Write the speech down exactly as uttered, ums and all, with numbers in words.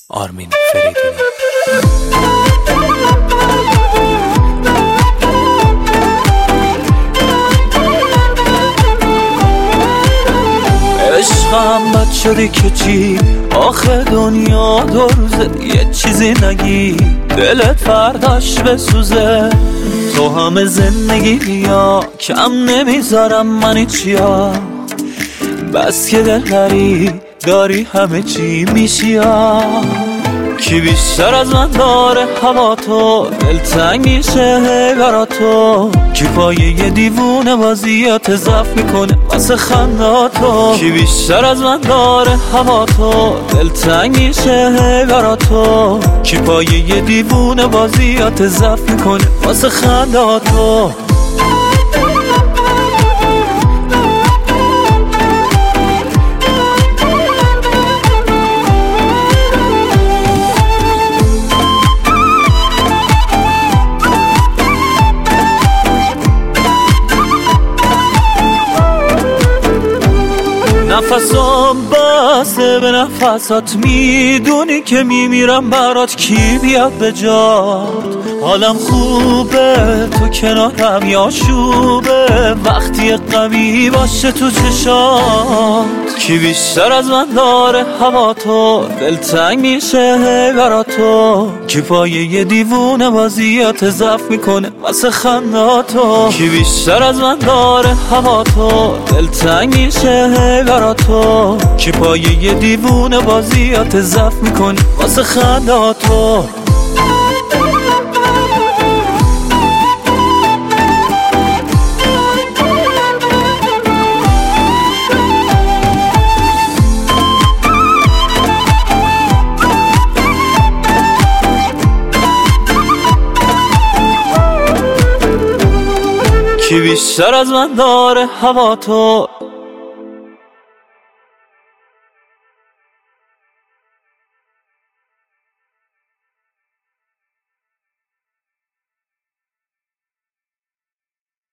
آرمین فریدونی. عشقم بد شدی که چی آخه دنیا دو روزه، یه چیزی نگی دلت فرداش بسوزه. تو همه زندگی بیا کم نمیذارم من چیا، بس که دل داری داری همه چی میشی. کی بیشتر از من داره هوا تو، دلتنگ میشه برا تو. کی پایه یه دیوونه بازیات ضعف میکنه واسه خنداتو. کی بیشتر از من داره هوا تو، دلتنگ میشه برا تو. کی پایه یه دیوونه بازیات ضعف میکنه واسه خنداتو. نفسم بسه به نفسات، میدونی که میمیرم برات. کی بیاد به جات؟ حالم خوبه تو کنارم یا شوبه، وقتی غمی باشه تو چشات. کی بیشتر از من داره هوا تو، دلتنگ میشه برا تو. کی پایه یه دیوونه بازیات ضعف میکنه واسه خنداتو. کی بیشتر از من داره هوا تو، دلتنگ میشه برا تو. کی پایه یه دیوونه بازیات ضعف میکنه واسه خنداتو. کی بیشتر از من داره هوا تو،